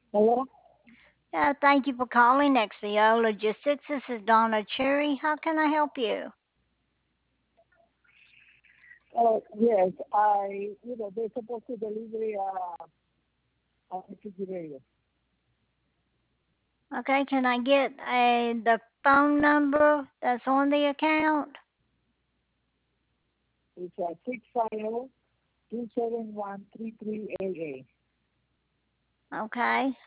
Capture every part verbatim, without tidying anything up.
Hello? Uh, thank you for calling X V O Logistics. This is Donna Cherry. How can I help you? Uh, yes, I, you know, they're supposed to deliver uh, a refrigerator. Okay, can I get a the phone number that's on the account? It's uh, six five zero two seven one three three eight eight. Okay.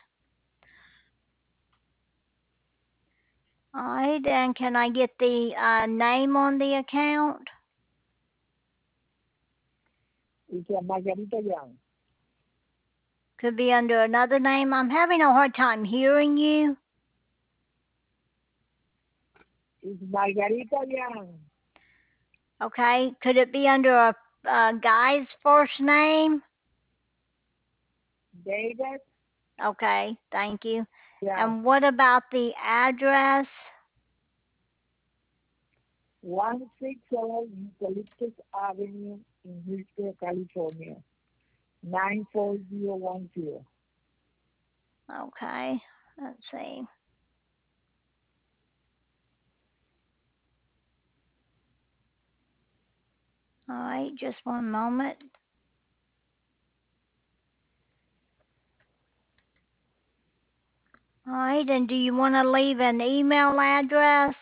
All right, and can I get the uh, name on the account? It's uh, Margarita Young. Could be under another name. I'm having a hard time hearing you. It's Margarita Young. Okay, could it be under a, a guy's first name? David Okay, thank you. Young. And what about the address? one sixty Eucalyptus Avenue in Hillsborough, California. nine four zero one zero. Okay, let's see. All right, just one moment. All right, and do you want to leave an email address?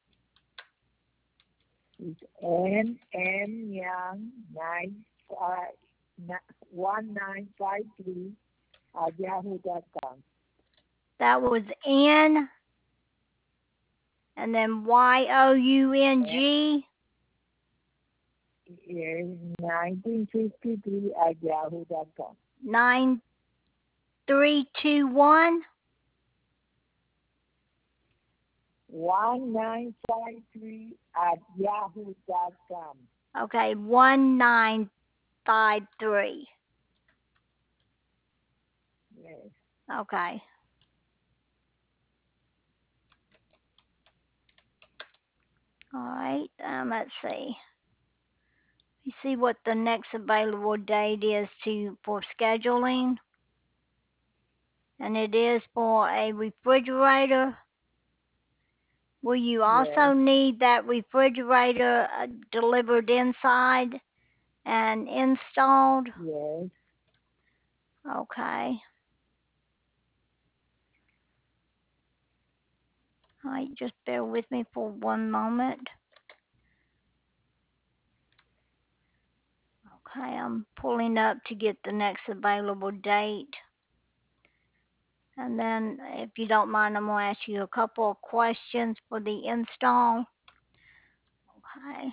It's N M Young nine five one nine five three at yahoo dot com. That was N and then Y O U N G. In nineteen fifty-three at yahoo dot com. Nine three two one. one nine five three at yahoo dot com. Okay, one nine five three. Yes. Okay. All right. Um, let's see. You see what the next available date is to for scheduling, and it is for a refrigerator. Will you Yes. also need that refrigerator uh, delivered inside and installed? Yes. Okay. All right, just bear with me for one moment. Okay, I'm pulling up to get the next available date. And then, if you don't mind, I'm going to ask you a couple of questions for the install. Okay.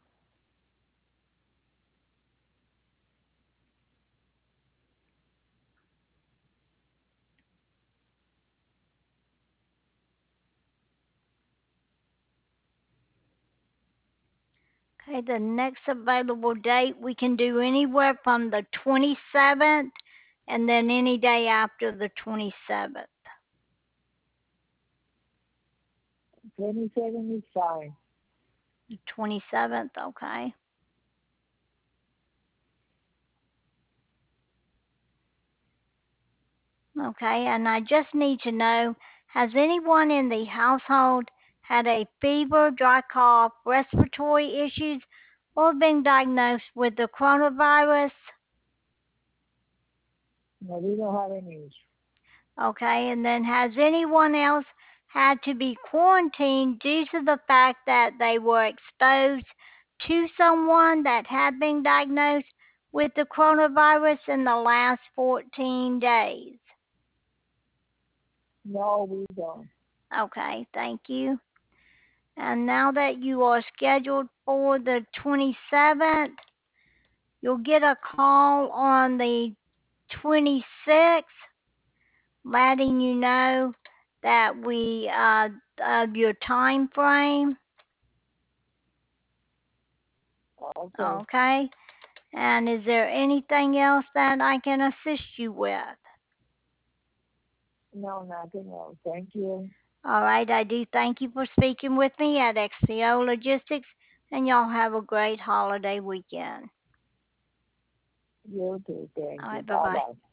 Okay, the next available date we can do anywhere from the twenty-seventh and then any day after the twenty-seventh. twenty-seven is fine. The twenty-seventh, okay. Okay, and I just need to know, has anyone in the household had a fever, dry cough, respiratory issues, or been diagnosed with the coronavirus? No, we don't have any issue. Okay, and then has anyone else had to be quarantined due to the fact that they were exposed to someone that had been diagnosed with the coronavirus in the last fourteen days? No, we don't. Okay, thank you. And now that you are scheduled for the twenty-seventh, you'll get a call on the twenty-sixth letting you know that we uh, of your time frame. Okay. Okay. And is there anything else that I can assist you with? No, nothing else. Thank you. All right. I do thank you for speaking with me at X C O Logistics, and y'all have a great holiday weekend. You too. Thank All you. right. Bye Bye bye. bye.